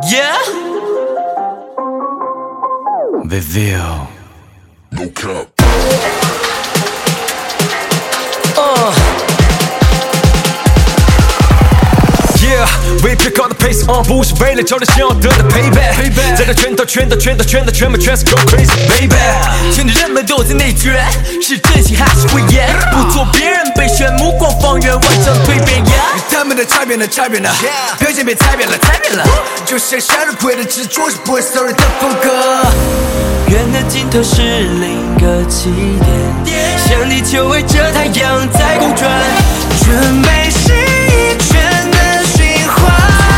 Yeah. Reveal. No cap. Yeah, we pick up the pace，不是为了交流想要得到 payback， 在这拳头全部全是 go crazy baby， 全的人们都在内卷，是真心还是伪言？不做别人备选，目光放远，完成蜕变。 他们的差别呢？表现被踩扁了，就像向日葵的执着是 Boy Story 的风格。 圆的尽头是另一个起点，像地球围着太阳在公转，准备是一圈的循环。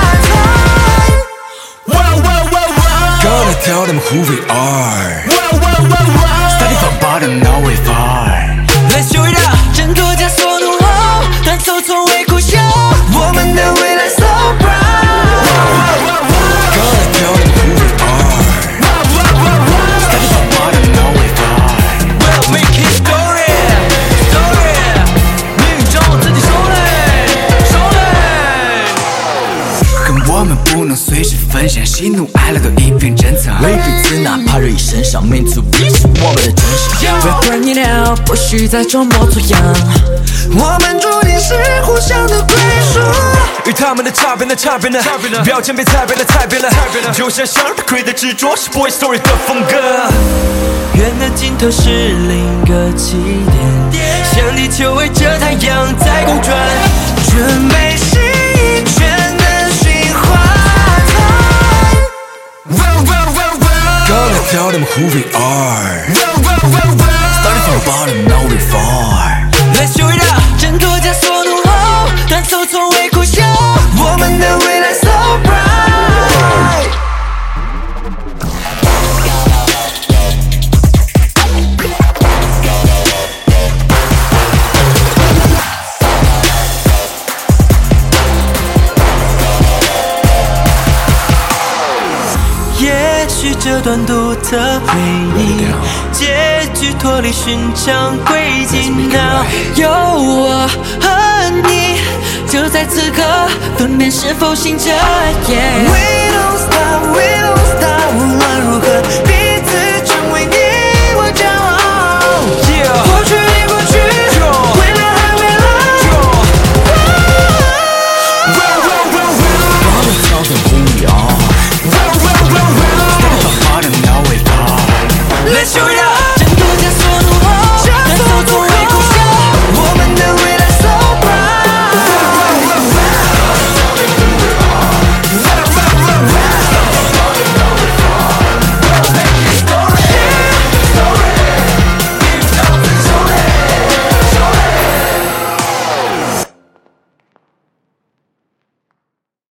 Gotta tell them who we are. Starting from bottom, now we far. Let's show it up， 挣脱枷锁怒吼，但走从未苦修，我们的未来 so bright。 Gotta tell them who we are. Starting from bottom, now we far. We'll make history， 命运掌握自己手里。 可我们不能随时分享，喜怒哀乐都一并珍藏。 为彼此哪怕日益身上 ，meant to be 是我们的真实。We're burning out， 不需再装模作样。 我们注定是互相的归属。与他们的差别呢？标签被踩扁了，就像向日葵的执着是 Boy Story 的风格。圆的尽头是另一个起点，像地球围着太阳在公转，准备是一圈的循环。 Gotta tell them who we are. Starting from bottom, now we far. Let's show it up， 挣脱枷锁怒吼，但走从未苦修，我们的未来 so bright。 也许这段独特回忆，结局脱离寻常轨迹。Now 有我和你，就在此刻，分辨是否醒着。Yeah， We don't stop， 无论如何。